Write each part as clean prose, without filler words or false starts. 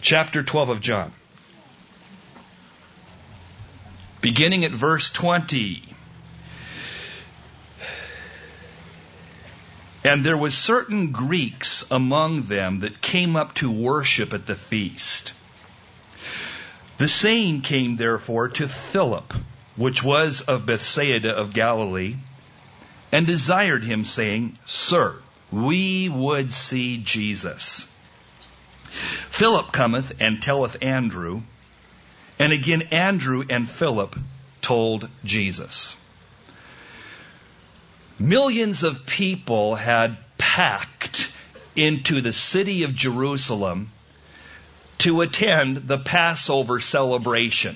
Chapter 12 of John. Beginning at verse 20. And there was certain Greeks among them that came up to worship at the feast. The same came therefore to Philip, which was of Bethsaida of Galilee, and desired him, saying, Sir, we would see Jesus. Philip cometh and telleth Andrew, and again Andrew and Philip told Jesus. Millions of people had packed into the city of Jerusalem to attend the Passover celebration.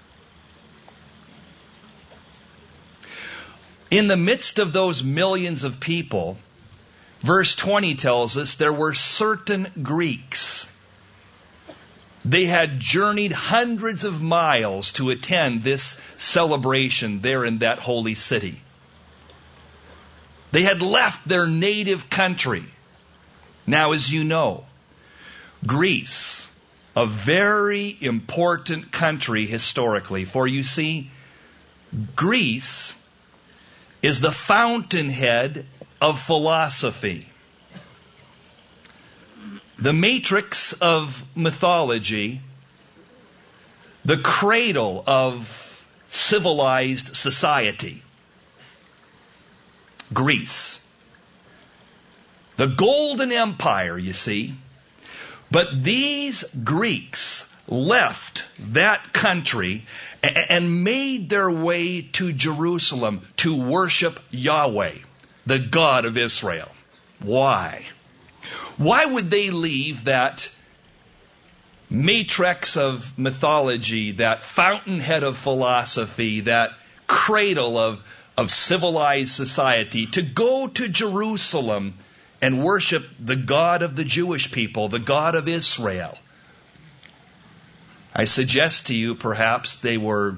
In the midst of those millions of people, verse 20 tells us there were certain Greeks. They had journeyed hundreds of miles to attend this celebration there in that holy city. They had left their native country. Now, as you know, Greece, a very important country historically, for you see, Greece is the fountainhead of philosophy. The matrix of mythology, the cradle of civilized society. Greece. The Golden Empire, you see. But these Greeks left that country and made their way to Jerusalem to worship Yahweh, the God of Israel. Why? Why would they leave that matrix of mythology, that fountainhead of philosophy, that cradle of civilized society, to go to Jerusalem and worship the God of the Jewish people, the God of Israel? I suggest to you, perhaps they were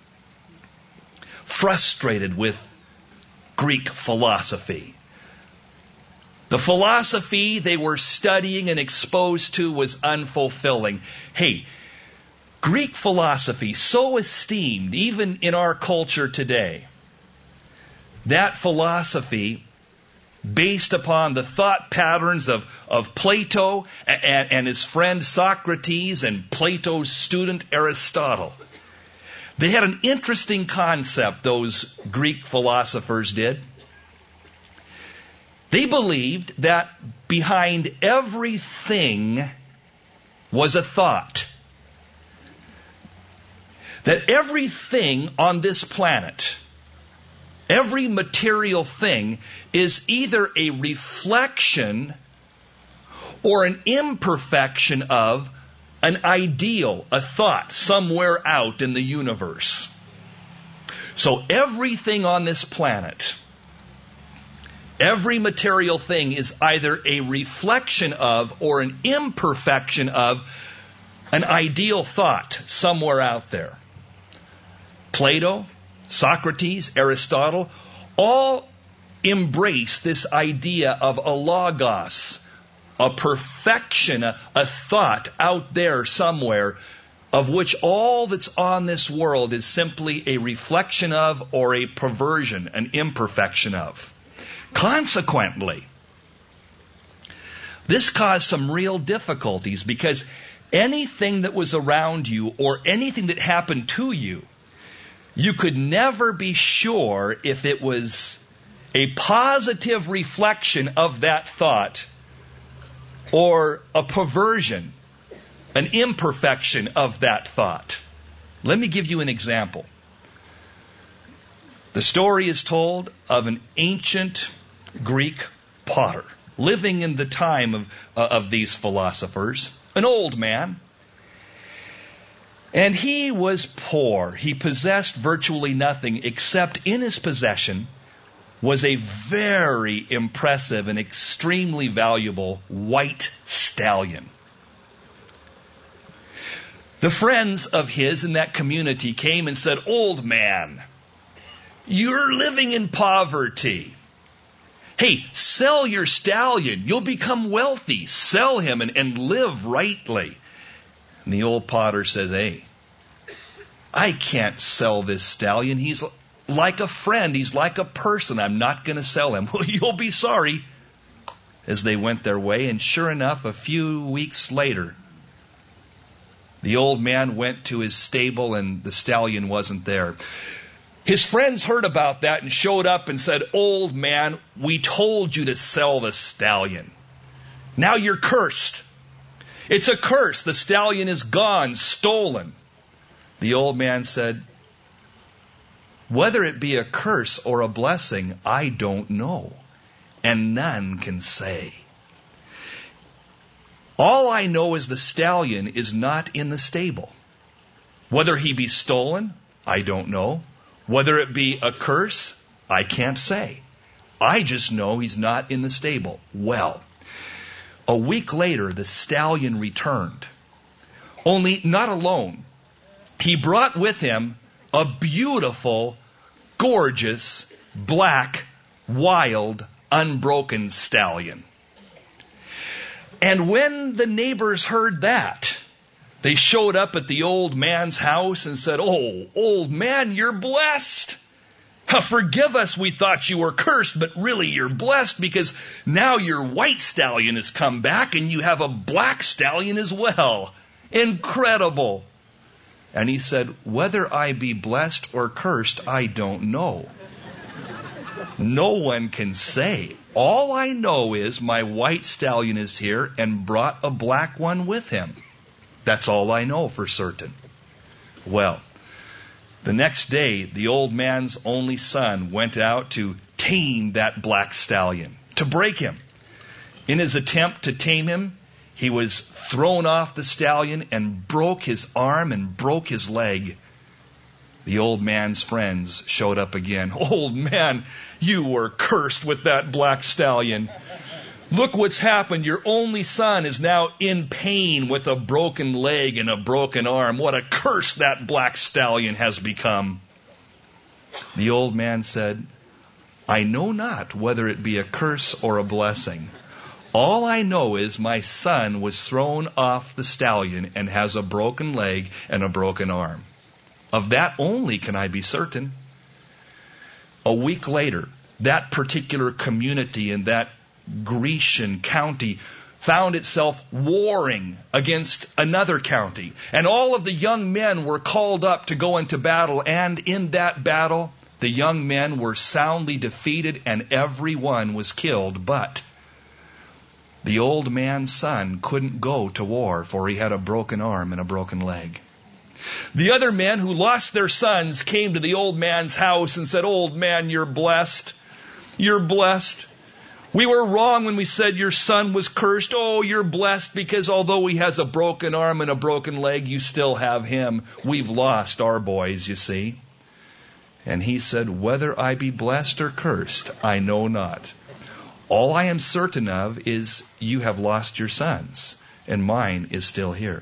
frustrated with Greek philosophy. The philosophy they were studying and exposed to was unfulfilling. Hey, Greek philosophy, so esteemed even in our culture today, that philosophy, based upon the thought patterns of Plato and his friend Socrates and Plato's student Aristotle. They had an interesting concept, those Greek philosophers did. They believed that behind everything was a thought. That everything on this planet, every material thing, is either a reflection or an imperfection of an ideal, a thought somewhere out in the universe. So everything on this planet, every material thing is either a reflection of or an imperfection of an ideal thought somewhere out there. Plato, Socrates, Aristotle, all embrace this idea of a logos, a perfection, a thought out there somewhere, of which all that's on this world is simply a reflection of or a perversion, an imperfection of. Consequently, this caused some real difficulties because anything that was around you or anything that happened to you, you could never be sure if it was a positive reflection of that thought or a perversion, an imperfection of that thought. Let me give you an example. The story is told of an ancient Greek potter living in the time of these philosophers, an old man. And he was poor. He possessed virtually nothing except in his possession was a very impressive and extremely valuable white stallion. The friends of his in that community came and said, "Old man, you're living in poverty. Hey, sell your stallion. You'll become wealthy. Sell him and live rightly." And the old potter says, hey, I can't sell this stallion. He's like a friend. He's like a person. I'm not going to sell him. Well, you'll be sorry. As they went their way, and sure enough, a few weeks later, the old man went to his stable and the stallion wasn't there. His friends heard about that and showed up and said, old man, we told you to sell the stallion. Now you're cursed. It's a curse. The stallion is gone, stolen. The old man said, whether it be a curse or a blessing, I don't know, and none can say. All I know is the stallion is not in the stable. Whether he be stolen, I don't know. Whether it be a curse, I can't say. I just know he's not in the stable. Well, a week later, the stallion returned. Only not alone. He brought with him a beautiful, gorgeous, black, wild, unbroken stallion. And when the neighbors heard that, they showed up at the old man's house and said, oh, old man, you're blessed. Forgive us, we thought you were cursed, but really you're blessed because now your white stallion has come back and you have a black stallion as well. Incredible. And he said, whether I be blessed or cursed, I don't know. No one can say. All I know is my white stallion is here and brought a black one with him. That's all I know for certain. Well, the next day, the old man's only son went out to tame that black stallion, to break him. In his attempt to tame him, he was thrown off the stallion and broke his arm and broke his leg. The old man's friends showed up again. Old man, you were cursed with that black stallion. Look what's happened. Your only son is now in pain with a broken leg and a broken arm. What a curse that black stallion has become. The old man said, I know not whether it be a curse or a blessing. All I know is my son was thrown off the stallion and has a broken leg and a broken arm. Of that only can I be certain. A week later, that particular community in that Grecian county found itself warring against another county. And all of the young men were called up to go into battle. And in that battle, the young men were soundly defeated and everyone was killed. But the old man's son couldn't go to war, for he had a broken arm and a broken leg. The other men who lost their sons came to the old man's house and said, old man, you're blessed. You're blessed. We were wrong when we said your son was cursed. Oh, you're blessed because although he has a broken arm and a broken leg, you still have him. We've lost our boys, you see. And he said, whether I be blessed or cursed, I know not. All I am certain of is you have lost your sons, and mine is still here.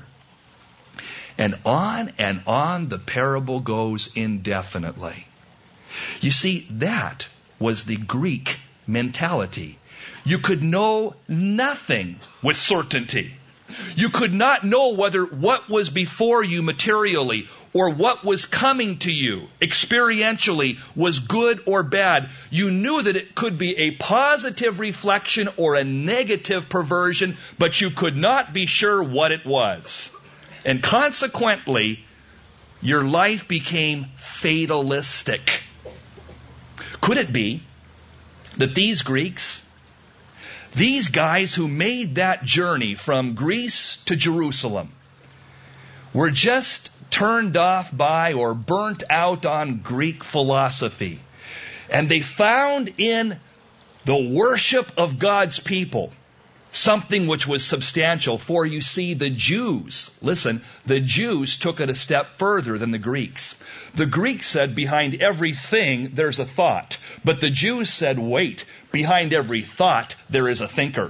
And on the parable goes indefinitely. You see, that was the Greek mentality. You could know nothing with certainty. You could not know whether what was before you materially or what was coming to you experientially was good or bad. You knew that it could be a positive reflection or a negative perversion, but you could not be sure what it was. And consequently, your life became fatalistic. Could it be that these Greeks, these guys who made that journey from Greece to Jerusalem, were just turned off by or burnt out on Greek philosophy, and they found in the worship of God's people something which was substantial? For you see, the Jews, listen, the Jews took it a step further than the Greeks. The Greeks said behind everything there's a thought. But the Jews said, wait, behind every thought there is a thinker.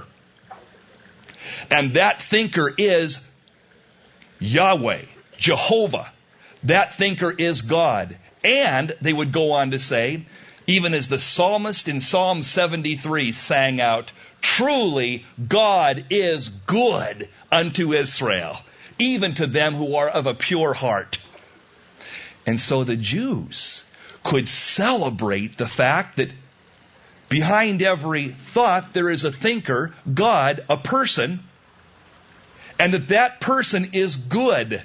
And that thinker is Yahweh, Jehovah. That thinker is God. And they would go on to say, even as the psalmist in Psalm 73 sang out, truly God is good unto Israel. even to them who are of a pure heart. And so the Jews could celebrate the fact that behind every thought there is a thinker, God, a person, and that person is good.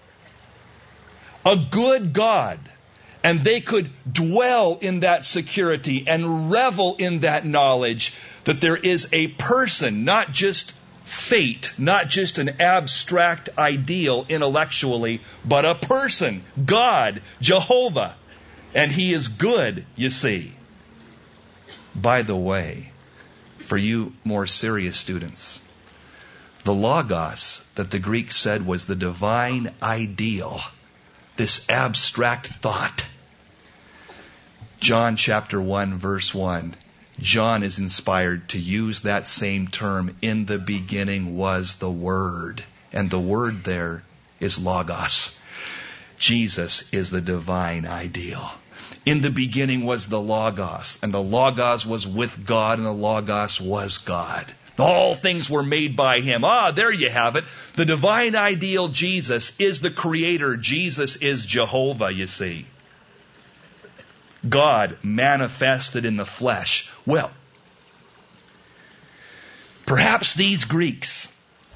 A good God. And they could dwell in that security and revel in that knowledge that there is a person, not just fate, not just an abstract ideal intellectually, but a person, God, Jehovah. And He is good, you see. By the way, for you more serious students, the Logos that the Greeks said was the divine ideal, this abstract thought. John chapter 1 verse 1. John is inspired to use that same term. In the beginning was the Word. And the Word there is Logos. Jesus is the divine ideal. In the beginning was the Logos. And the Logos was with God, and the Logos was God. All things were made by Him. There you have it. The divine ideal, Jesus, is the Creator. Jesus is Jehovah, you see. God manifested in the flesh. Well, perhaps these Greeks,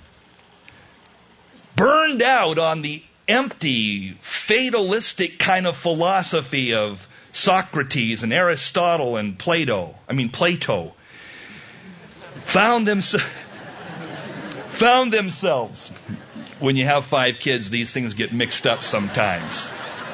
burned out on the empty, fatalistic kind of philosophy of Socrates and Aristotle and Plato, found themselves. When you have 5 kids, these things get mixed up sometimes.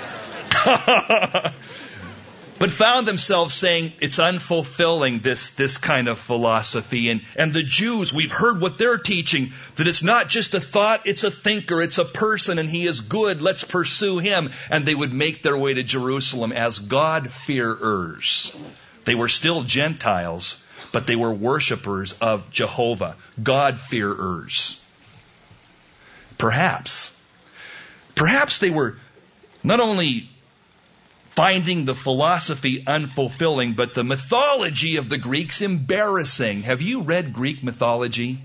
But found themselves saying it's unfulfilling, this kind of philosophy. And the Jews, we've heard what they're teaching, that it's not just a thought, it's a thinker, it's a person, and He is good, let's pursue Him. And they would make their way to Jerusalem as God-fearers. They were still Gentiles, but they were worshipers of Jehovah, God-fearers. Perhaps they were not only finding the philosophy unfulfilling, but the mythology of the Greeks embarrassing. Have you read Greek mythology?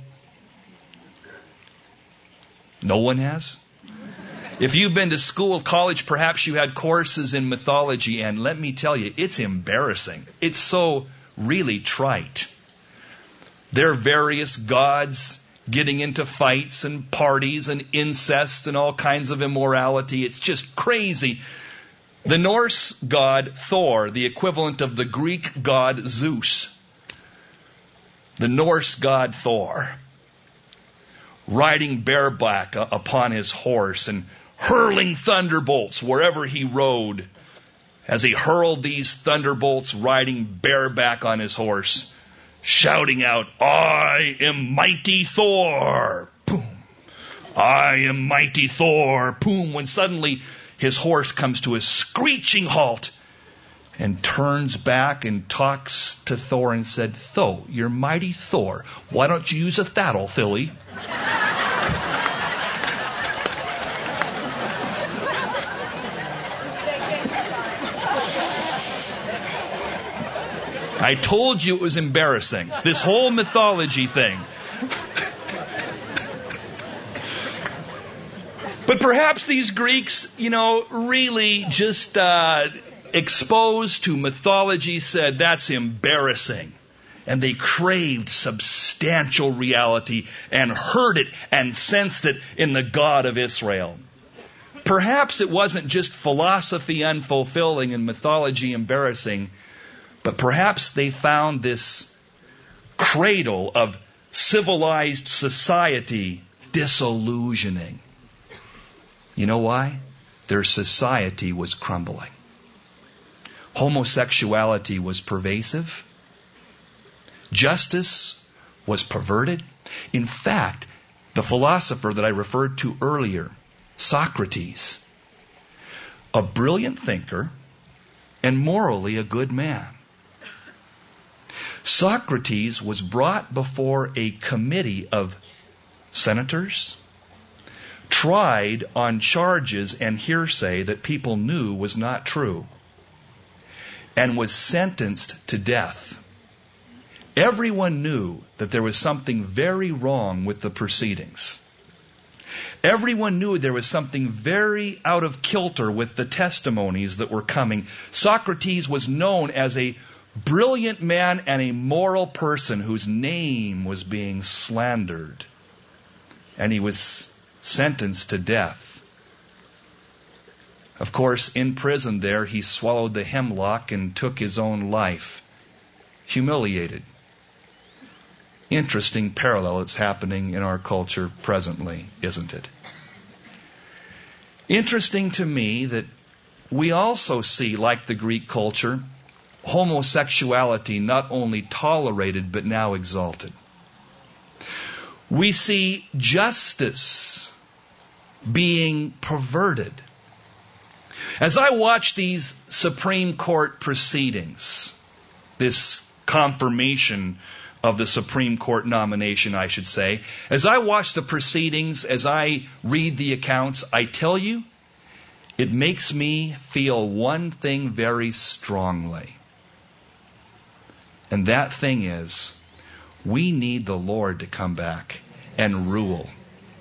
No one has? If you've been to school, college, perhaps you had courses in mythology, and let me tell you, it's embarrassing. It's so really trite. There are various gods getting into fights and parties and incest and all kinds of immorality. It's just crazy. The Norse god Thor, the equivalent of the Greek god Zeus. The Norse god Thor, riding bareback upon his horse and hurling thunderbolts wherever he rode. As he hurled these thunderbolts, riding bareback on his horse, shouting out, "I am mighty Thor!" Boom. "I am mighty Thor!" Boom. When suddenly his horse comes to a screeching halt and turns back and talks to Thor and said, "Thor, you're mighty Thor. Why don't you use a that'll, Philly?" I told you it was embarrassing. This whole mythology thing. But perhaps these Greeks, really just exposed to mythology said, that's embarrassing. And they craved substantial reality and heard it and sensed it in the God of Israel. Perhaps it wasn't just philosophy unfulfilling and mythology embarrassing, but perhaps they found this cradle of civilized society disillusioning. You know why? Their society was crumbling. Homosexuality was pervasive. Justice was perverted. In fact, the philosopher that I referred to earlier, Socrates, a brilliant thinker and morally a good man. Socrates was brought before a committee of senators, tried on charges and hearsay that people knew was not true, and was sentenced to death. Everyone knew that there was something very wrong with the proceedings. Everyone knew there was something very out of kilter with the testimonies that were coming. Socrates was known as a brilliant man and a moral person whose name was being slandered. And he was sentenced to death. Of course, in prison there, he swallowed the hemlock and took his own life. Humiliated. Interesting parallel that's happening in our culture presently, isn't it? Interesting to me that we also see, like the Greek culture, homosexuality not only tolerated but now exalted. We see justice being perverted. As I watch these Supreme Court proceedings, this confirmation of the Supreme Court nomination, I should say, as I watch the proceedings, as I read the accounts, I tell you, it makes me feel one thing very strongly. And that thing is, we need the Lord to come back and rule.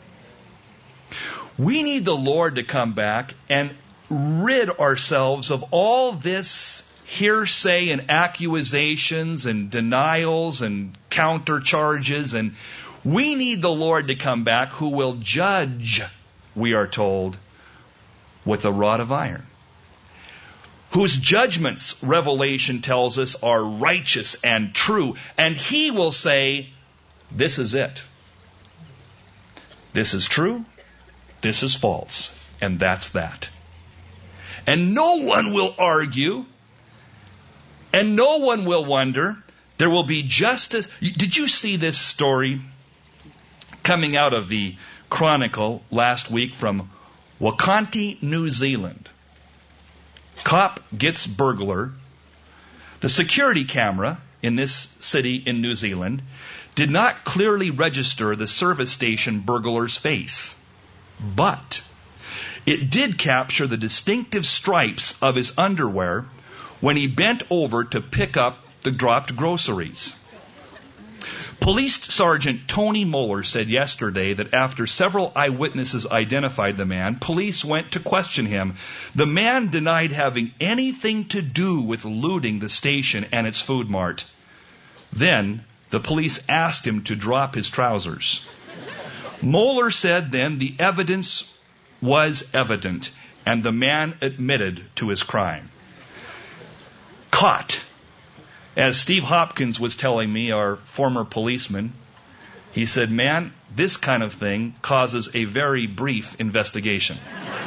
We need the Lord to come back and rid ourselves of all this hearsay and accusations and denials and countercharges. And we need the Lord to come back who will judge, we are told, with a rod of iron. Whose judgments, Revelation tells us, are righteous and true. And He will say, this is it. This is true. This is false. And that's that. And no one will argue. And no one will wonder. There will be justice. Did you see this story coming out of the Chronicle last week from Wakanti, New Zealand? Cop gets burglar. The security camera in this city in New Zealand did not clearly register the service station burglar's face. But it did capture the distinctive stripes of his underwear when he bent over to pick up the dropped groceries. Police Sergeant Tony Moeller said yesterday that after several eyewitnesses identified the man, police went to question him. The man denied having anything to do with looting the station and its food mart. Then the police asked him to drop his trousers. Moeller said then the evidence was evident and the man admitted to his crime. Caught. As Steve Hopkins was telling me, our former policeman, he said, man, this kind of thing causes a very brief investigation.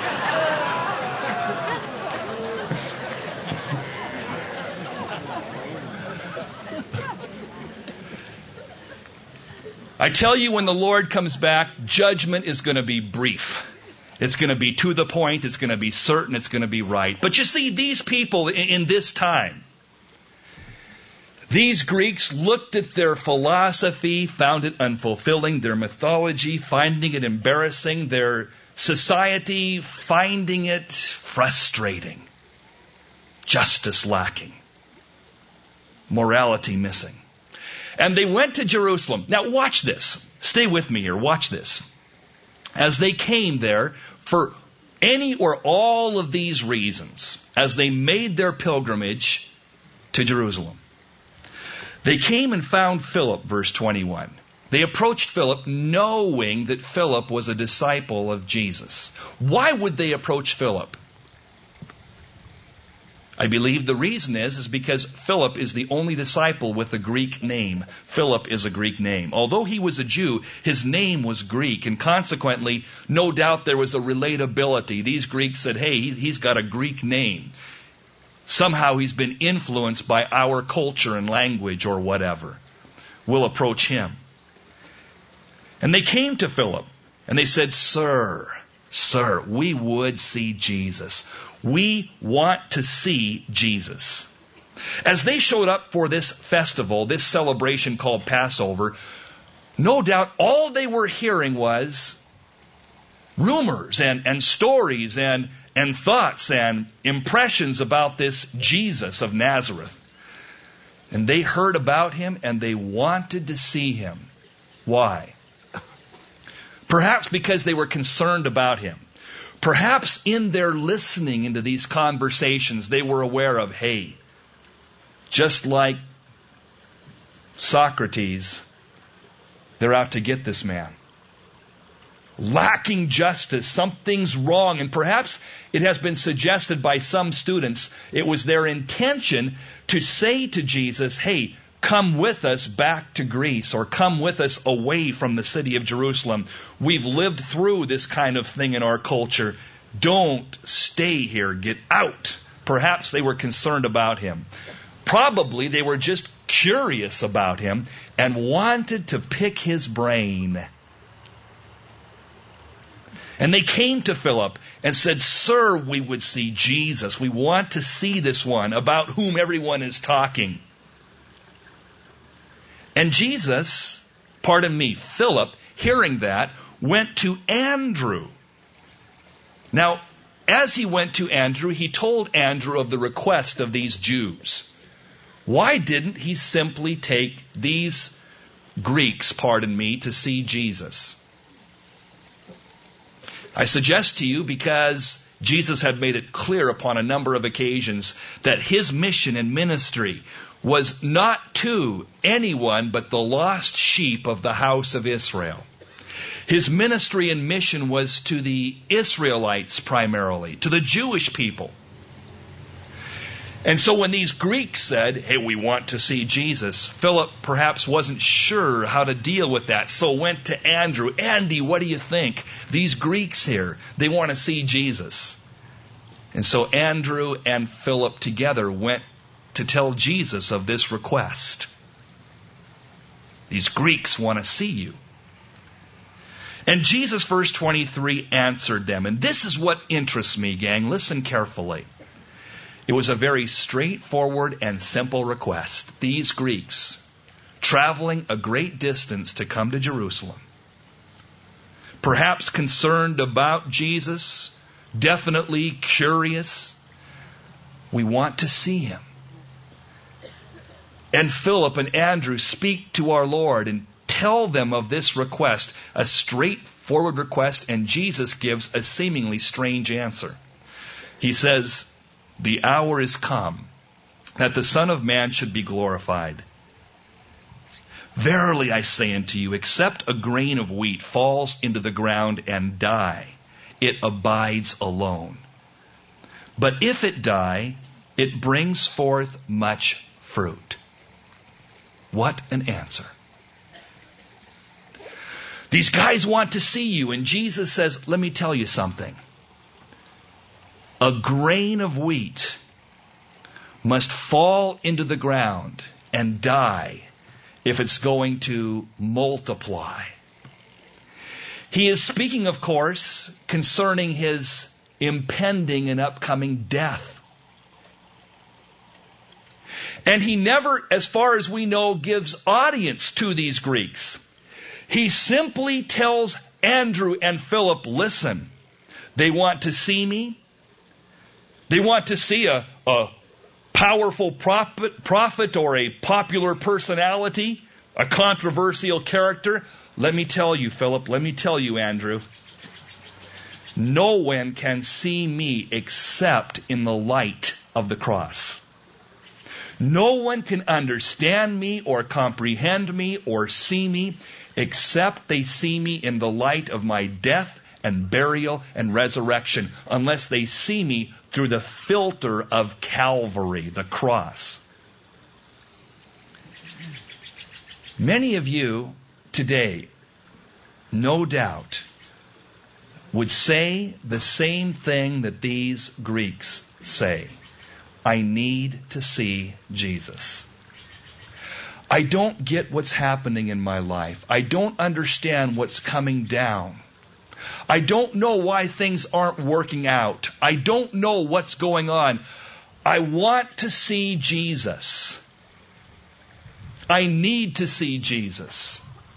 I tell you, when the Lord comes back, judgment is going to be brief. It's going to be to the point. It's going to be certain. It's going to be right. But you see, these people in this time, these Greeks looked at their philosophy, found it unfulfilling, their mythology, finding it embarrassing, their society, finding it frustrating, justice lacking, morality missing. And they went to Jerusalem. Now watch this. Stay with me here. Watch this. As they came there for any or all of these reasons, as they made their pilgrimage to Jerusalem, they came and found Philip, verse 21. They approached Philip knowing that Philip was a disciple of Jesus. Why would they approach Philip? I believe the reason is because Philip is the only disciple with a Greek name. Philip is a Greek name. Although he was a Jew, his name was Greek, and consequently, no doubt there was a relatability. These Greeks said, hey, he's got a Greek name. Somehow he's been influenced by our culture and language or whatever. We'll approach him. And they came to Philip, and they said, Sir, we would see Jesus. We want to see Jesus. As they showed up for this festival, this celebration called Passover, no doubt all they were hearing was rumors and stories and thoughts and impressions about this Jesus of Nazareth. And they heard about him and they wanted to see him. Why? Perhaps because they were concerned about him. Perhaps in their listening into these conversations, they were aware of, hey, just like Socrates, they're out to get this man. Lacking justice, something's wrong. And perhaps it has been suggested by some students, it was their intention to say to Jesus, hey, come with us back to Greece, or come with us away from the city of Jerusalem. We've lived through this kind of thing in our culture. Don't stay here. Get out. Perhaps they were concerned about him. Probably they were just curious about him and wanted to pick his brain. And they came to Philip and said, Sir, we would see Jesus. We want to see this one about whom everyone is talking. And Jesus, Philip, hearing that, went to Andrew. Now, as he went to Andrew, he told Andrew of the request of these Jews. Why didn't he simply take these Greeks, to see Jesus? I suggest to you because Jesus had made it clear upon a number of occasions that his mission and ministry was not to anyone but the lost sheep of the house of Israel. His ministry and mission was to the Israelites primarily, to the Jewish people. And so when these Greeks said, hey, we want to see Jesus, Philip perhaps wasn't sure how to deal with that, so went to Andrew. Andy, what do you think? These Greeks here, they want to see Jesus. And so Andrew and Philip together went to tell Jesus of this request. These Greeks want to see you. And Jesus, verse 23, answered them. And this is what interests me, gang. Listen carefully. It was a very straightforward and simple request. These Greeks, traveling a great distance to come to Jerusalem, perhaps concerned about Jesus, definitely curious, we want to see him. And Philip and Andrew speak to our Lord and tell them of this request, a straightforward request, and Jesus gives a seemingly strange answer. He says, the hour is come that the Son of Man should be glorified. Verily I say unto you, except a grain of wheat falls into the ground and die, it abides alone. But if it die, it brings forth much fruit. What an answer. These guys want to see you, and Jesus says, let me tell you something. A grain of wheat must fall into the ground and die if it's going to multiply. He is speaking, of course, concerning his impending and upcoming death. And he never, as far as we know, gives audience to these Greeks. He simply tells Andrew and Philip, listen, they want to see me. They want to see a powerful prophet or a popular personality, a controversial character. Let me tell you, Philip, let me tell you, Andrew, no one can see me except in the light of the cross. No one can understand me or comprehend me or see me except they see me in the light of my death and burial and resurrection, unless they see me through the filter of Calvary, the cross. Many of you today, no doubt, would say the same thing that these Greeks say. I need to see Jesus. I don't get what's happening in my life. I don't understand what's coming down. I don't know why things aren't working out. I don't know what's going on. I want to see Jesus. I need to see Jesus.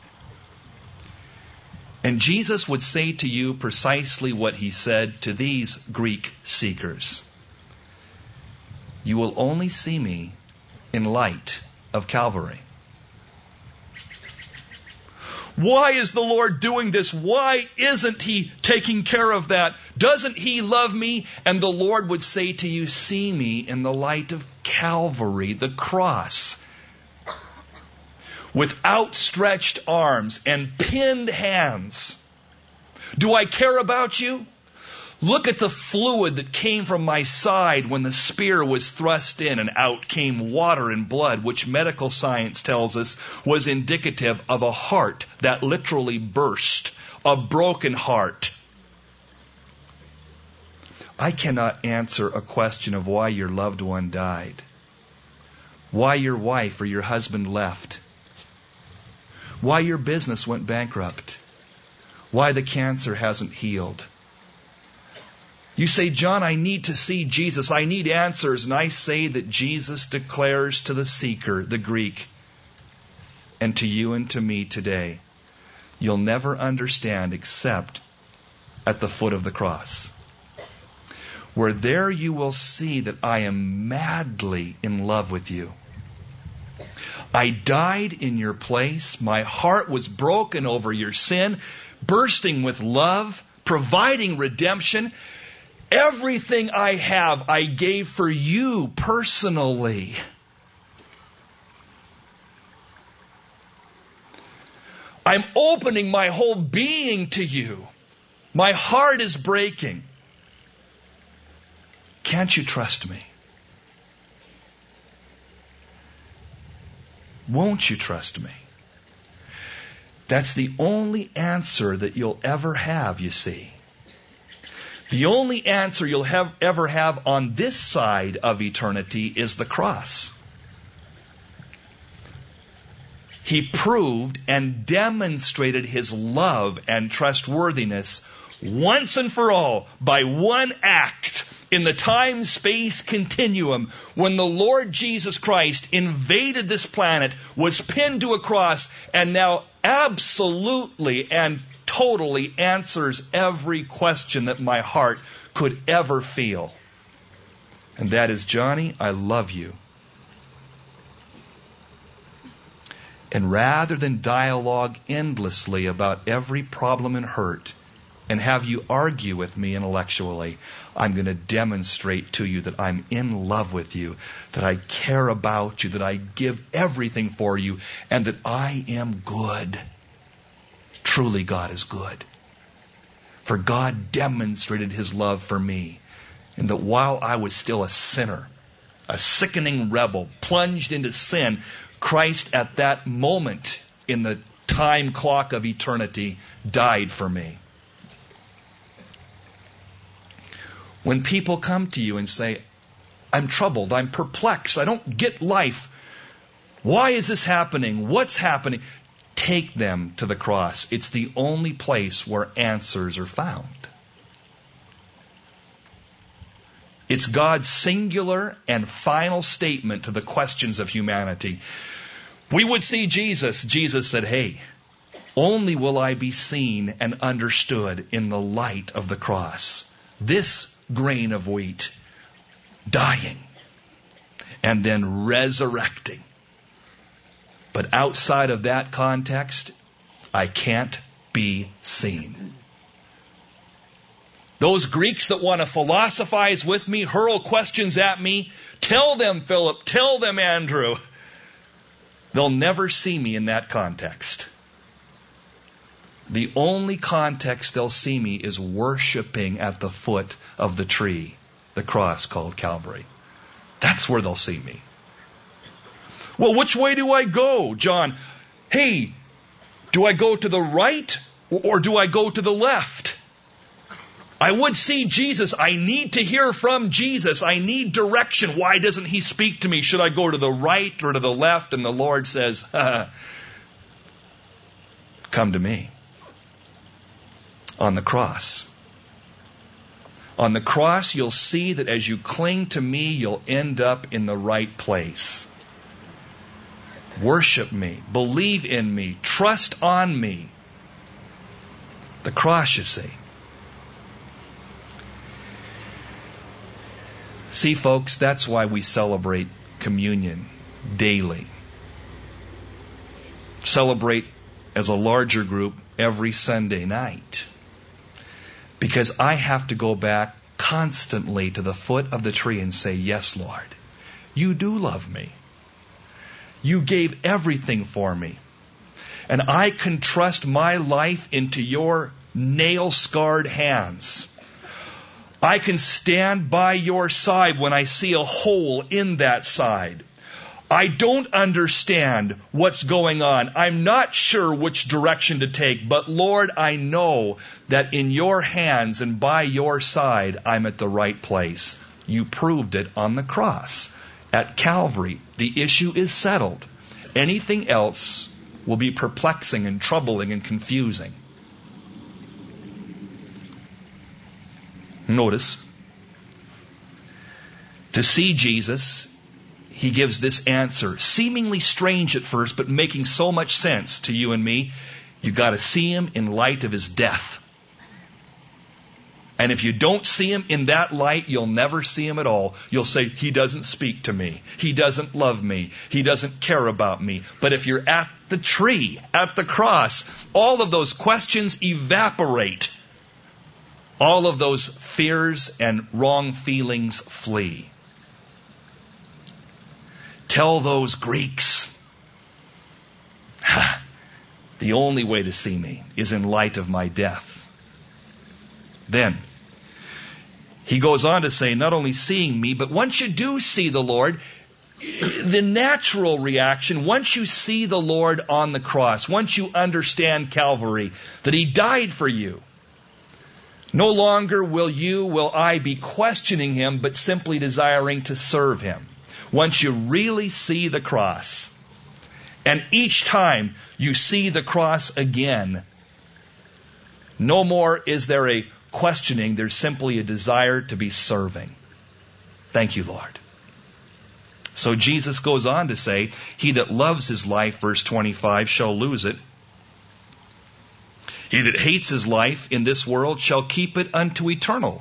And Jesus would say to you precisely what he said to these Greek seekers. You will only see me in light of Calvary. Why is the Lord doing this? Why isn't He taking care of that? Doesn't He love me? And the Lord would say to you, see me in the light of Calvary, the cross, with outstretched arms and pinned hands. Do I care about you? Look at the fluid that came from my side when the spear was thrust in, and out came water and blood, which medical science tells us was indicative of a heart that literally burst, a broken heart. I cannot answer a question of why your loved one died, why your wife or your husband left, why your business went bankrupt, why the cancer hasn't healed. You say, John, I need to see Jesus. I need answers. And I say that Jesus declares to the seeker, the Greek, and to you and to me today, you'll never understand except at the foot of the cross, where there you will see that I am madly in love with you. I died in your place. My heart was broken over your sin, bursting with love, providing redemption. Everything I have, I gave for you personally. I'm opening my whole being to you. My heart is breaking. Can't you trust me? Won't you trust me? That's the only answer that you'll ever have, you see. The only answer you'll ever have on this side of eternity is the cross. He proved and demonstrated His love and trustworthiness once and for all by one act in the time-space continuum when the Lord Jesus Christ invaded this planet, was pinned to a cross, and now absolutely and totally answers every question that my heart could ever feel. And that is, Johnny, I love you. And rather than dialogue endlessly about every problem and hurt and have you argue with me intellectually, I'm going to demonstrate to you that I'm in love with you, that I care about you, that I give everything for you, and that I am good. Truly, God is good. For God demonstrated His love for me, and that while I was still a sinner, a sickening rebel, plunged into sin, Christ at that moment in the time clock of eternity died for me. When people come to you and say, I'm troubled, I'm perplexed, I don't get life, why is this happening? What's happening? Take them to the cross. It's the only place where answers are found. It's God's singular and final statement to the questions of humanity. We would see Jesus. Jesus said, hey, only will I be seen and understood in the light of the cross. This grain of wheat dying and then resurrecting. But outside of that context, I can't be seen. Those Greeks that want to philosophize with me, hurl questions at me, tell them, Philip, tell them, Andrew. They'll never see me in that context. The only context they'll see me is worshiping at the foot of the tree, the cross called Calvary. That's where they'll see me. Well, which way do I go, John? Hey, do I go to the right or do I go to the left? I would see Jesus. I need to hear from Jesus. I need direction. Why doesn't He speak to me? Should I go to the right or to the left? And the Lord says, come to me. On the cross. On the cross, you'll see that as you cling to me, you'll end up in the right place. Worship me. Believe in me. Trust on me. The cross, you see. See, folks, that's why we celebrate communion daily. Celebrate as a larger group every Sunday night. Because I have to go back constantly to the foot of the tree and say, yes, Lord, you do love me. You gave everything for me. And I can trust my life into your nail-scarred hands. I can stand by your side when I see a hole in that side. I don't understand what's going on. I'm not sure which direction to take. But Lord, I know that in your hands and by your side, I'm at the right place. You proved it on the cross. At Calvary, the issue is settled. Anything else will be perplexing and troubling and confusing. Notice, to see Jesus, he gives this answer, seemingly strange at first, but making so much sense to you and me. You've got to see him in light of his death. And if you don't see him in that light, you'll never see him at all. You'll say, he doesn't speak to me. He doesn't love me. He doesn't care about me. But if you're at the tree, at the cross, all of those questions evaporate. All of those fears and wrong feelings flee. Tell those Greeks, the only way to see me is in light of my death. Then, he goes on to say, not only seeing me, but once you do see the Lord, the natural reaction, once you see the Lord on the cross, once you understand Calvary, that he died for you, no longer will I be questioning him, but simply desiring to serve him. Once you really see the cross, and each time you see the cross again, no more is there a questioning, there's simply a desire to be serving. Thank you, Lord. So Jesus goes on to say, he that loves his life, verse 25, shall lose it. He that hates his life in this world shall keep it unto eternal.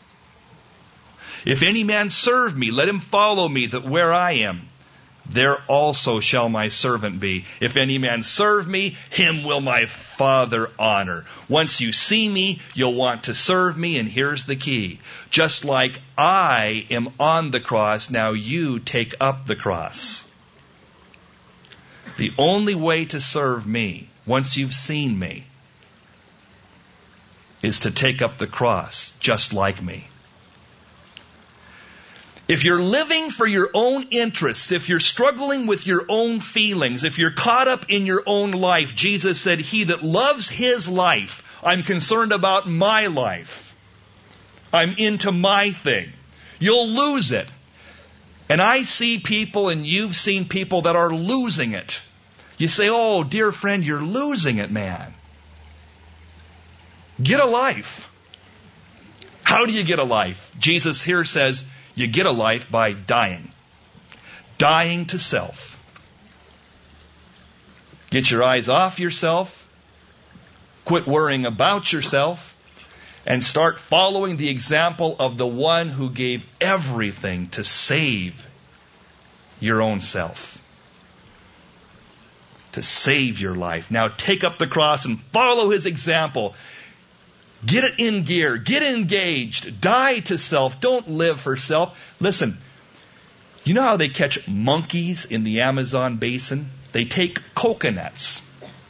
If any man serve me, let him follow me, that where I am, there also shall my servant be. If any man serve me, him will my Father honor. Once you see me, you'll want to serve me, and here's the key. Just like I am on the cross, now you take up the cross. The only way to serve me, once you've seen me, is to take up the cross just like me. If you're living for your own interests, if you're struggling with your own feelings, if you're caught up in your own life, Jesus said, he that loves his life, I'm concerned about my life. I'm into my thing. You'll lose it. And I see people, and you've seen people that are losing it. You say, oh, dear friend, you're losing it, man. Get a life. How do you get a life? Jesus here says, you get a life by dying. Dying to self. Get your eyes off yourself. Quit worrying about yourself. And start following the example of the one who gave everything to save your own self. To save your life. Now take up the cross and follow his example. Get it in gear. Get engaged. Die to self. Don't live for self. Listen, you know how they catch monkeys in the Amazon basin? They take coconuts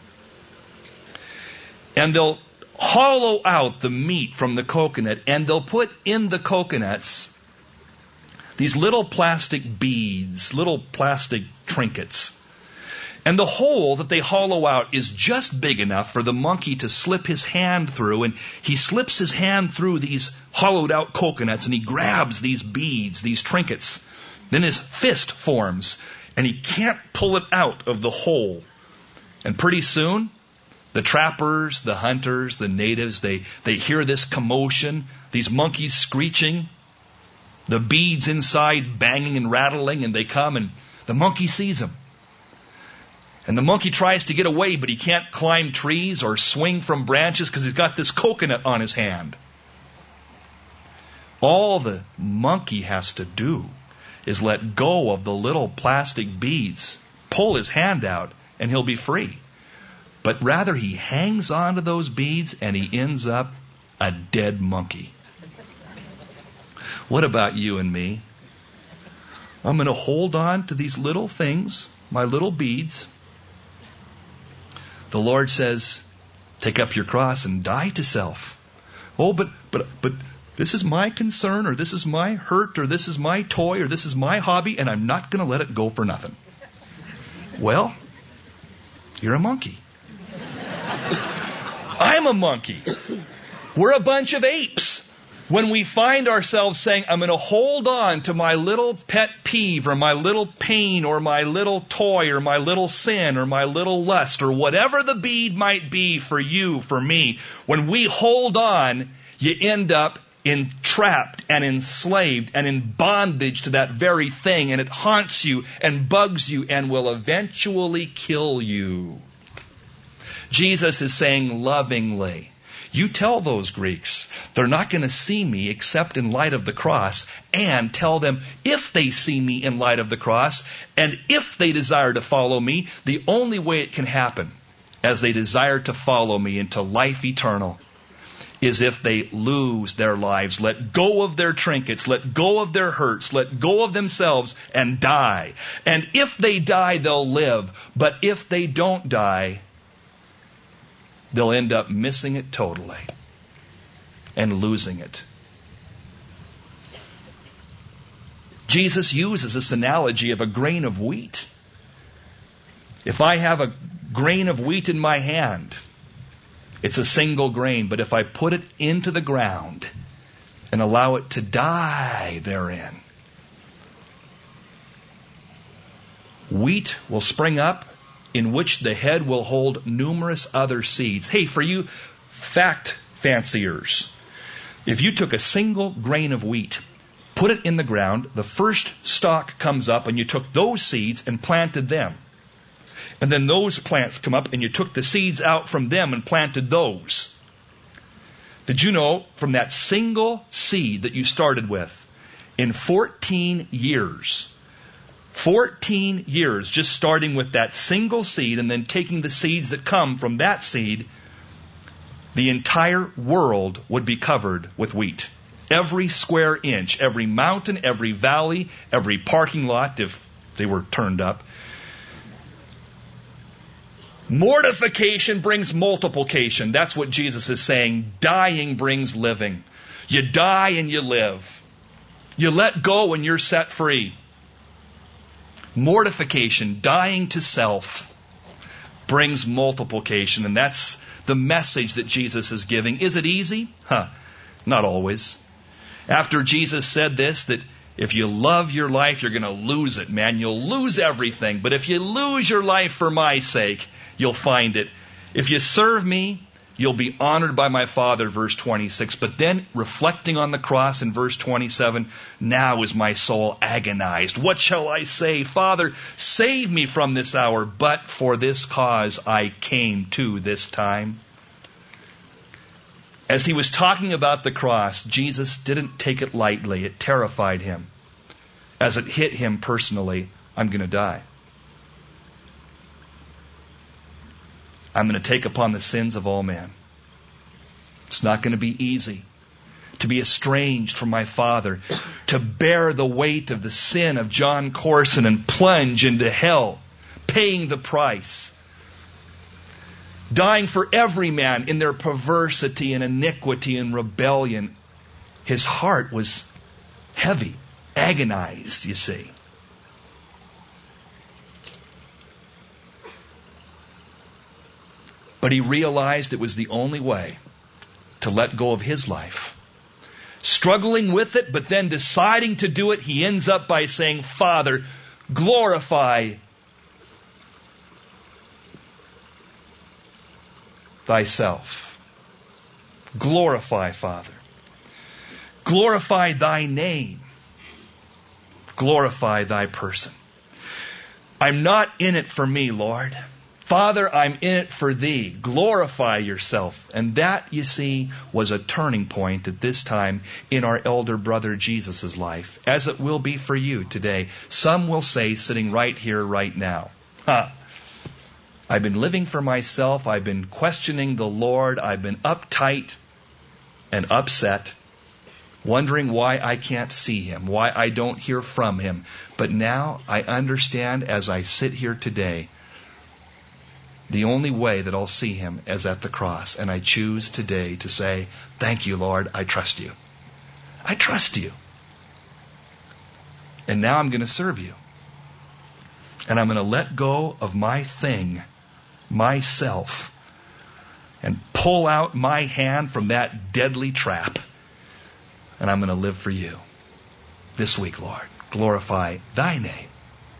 and they'll hollow out the meat from the coconut, and they'll put in the coconuts these little plastic beads, little plastic trinkets. And the hole that they hollow out is just big enough for the monkey to slip his hand through, and he slips his hand through these hollowed out coconuts, and he grabs these beads, these trinkets. Then his fist forms, and he can't pull it out of the hole. And pretty soon, the trappers, the hunters, the natives, they hear this commotion, these monkeys screeching, the beads inside banging and rattling, and they come, and the monkey sees them. And the monkey tries to get away, but he can't climb trees or swing from branches because he's got this coconut on his hand. All the monkey has to do is let go of the little plastic beads, pull his hand out, and he'll be free. But rather he hangs on to those beads and he ends up a dead monkey. What about you and me? I'm going to hold on to these little things, my little beads. The Lord says, take up your cross and die to self. Oh, but this is my concern, or this is my hurt, or this is my toy, or this is my hobby, and I'm not going to let it go for nothing. Well, you're a monkey. I'm a monkey. We're a bunch of apes. When we find ourselves saying, I'm going to hold on to my little pet peeve or my little pain or my little toy or my little sin or my little lust or whatever the bead might be for you, for me, when we hold on, you end up entrapped and enslaved and in bondage to that very thing, and it haunts you and bugs you and will eventually kill you. Jesus is saying lovingly, you tell those Greeks they're not going to see me except in light of the cross, and tell them if they see me in light of the cross and if they desire to follow me, the only way it can happen as they desire to follow me into life eternal is if they lose their lives, let go of their trinkets, let go of their hurts, let go of themselves and die. And if they die, they'll live. But if they don't die, they'll end up missing it totally and losing it. Jesus uses this analogy of a grain of wheat. If I have a grain of wheat in my hand, it's a single grain, but if I put it into the ground and allow it to die therein, wheat will spring up, in which the head will hold numerous other seeds. Hey, for you fact fanciers, if you took a single grain of wheat, put it in the ground, the first stalk comes up, and you took those seeds and planted them. And then those plants come up, and you took the seeds out from them and planted those. Did you know from that single seed that you started with, in 14 years, 14 years, just starting with that single seed and then taking the seeds that come from that seed, the entire world would be covered with wheat. Every square inch, every mountain, every valley, every parking lot, if they were turned up. Mortification brings multiplication. That's what Jesus is saying. Dying brings living. You die and you live. You let go and you're set free. Mortification, dying to self, brings multiplication. And that's the message that Jesus is giving. Is it easy? Not always. After Jesus said this, that if you love your life, you're going to lose it, man. You'll lose everything. But if you lose your life for my sake, you'll find it. If you serve me, you'll be honored by my Father, verse 26. But then, reflecting on the cross in verse 27, now is my soul agonized. What shall I say? Father, save me from this hour. But for this cause I came to this time. As he was talking about the cross, Jesus didn't take it lightly. It terrified him. As it hit him personally, I'm going to die. I'm going to take upon the sins of all men. It's not going to be easy to be estranged from my Father, to bear the weight of the sin of John Corson and plunge into hell, paying the price. Dying for every man in their perversity and iniquity and rebellion. His heart was heavy, agonized, you see. But he realized it was the only way to let go of his life. Struggling with it, but then deciding to do it, he ends up by saying, Father, glorify thyself. Glorify, Father. Glorify thy name. Glorify thy person. I'm not in it for me, Lord. Father, I'm in it for thee. Glorify yourself. And that, you see, was a turning point at this time in our elder brother Jesus' life, as it will be for you today. Some will say, sitting right here, right now, I've been living for myself. I've been questioning the Lord. I've been uptight and upset, wondering why I can't see Him, why I don't hear from Him. But now I understand as I sit here today, the only way that I'll see Him is at the cross. And I choose today to say, thank you, Lord, I trust you. I trust you. And now I'm going to serve you. And I'm going to let go of my thing, myself, and pull out my hand from that deadly trap. And I'm going to live for you. This week, Lord, glorify thy name.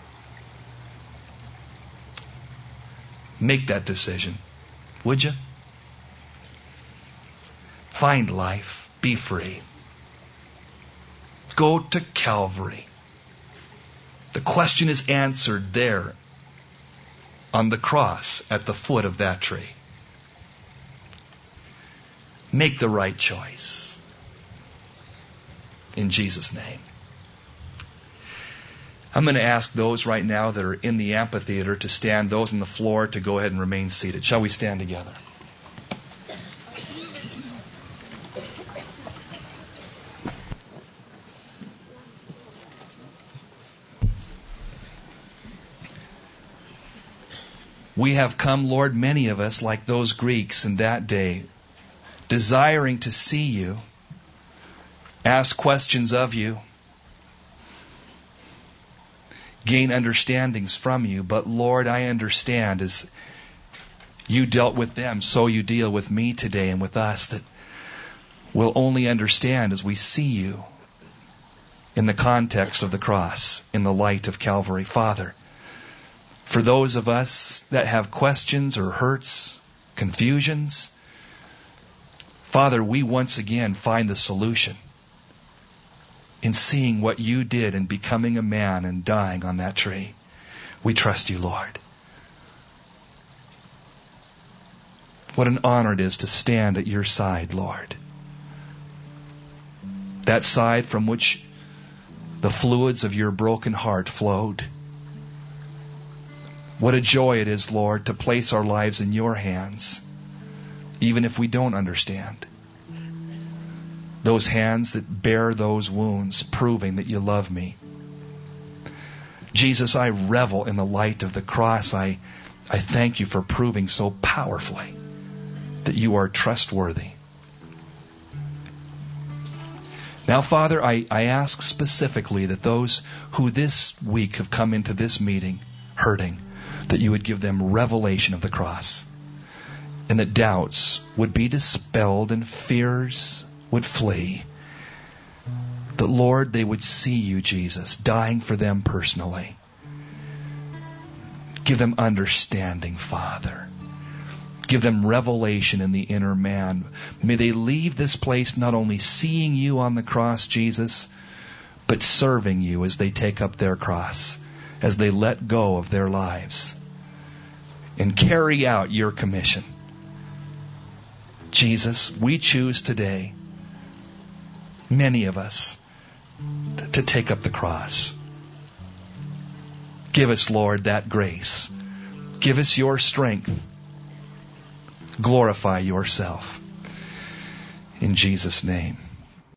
Make that decision, would you? Find life. Be free. Go to Calvary. The question is answered there on the cross at the foot of that tree. Make the right choice. In Jesus' name. I'm going to ask those right now that are in the amphitheater to stand, those on the floor to go ahead and remain seated. Shall we stand together? We have come, Lord, many of us, like those Greeks in that day, desiring to see you, ask questions of you, gain understandings from you. But Lord, I understand as you dealt with them, so you deal with me today and with us, that we'll only understand as we see you in the context of the cross, in the light of Calvary. Father, for those of us that have questions or hurts, confusions, Father, we once again find the solution in seeing what you did in becoming a man and dying on that tree. We trust you, Lord. What an honor it is to stand at your side, Lord. That side from which the fluids of your broken heart flowed. What a joy it is, Lord, to place our lives in your hands, even if we don't understand. Those hands that bear those wounds, proving that you love me. Jesus, I revel in the light of the cross. I thank you for proving so powerfully that you are trustworthy. Now, Father, I ask specifically that those who this week have come into this meeting hurting, that you would give them revelation of the cross, and that doubts would be dispelled and fears would flee. That, Lord, they would see you, Jesus, dying for them personally. Give them understanding, Father. Give them revelation in the inner man. May they leave this place not only seeing you on the cross, Jesus, but serving you as they take up their cross, as they let go of their lives and carry out your commission. Jesus, we choose today, many of us, to take up the cross. Give us, Lord, that grace. Give us your strength. Glorify yourself. In Jesus' name.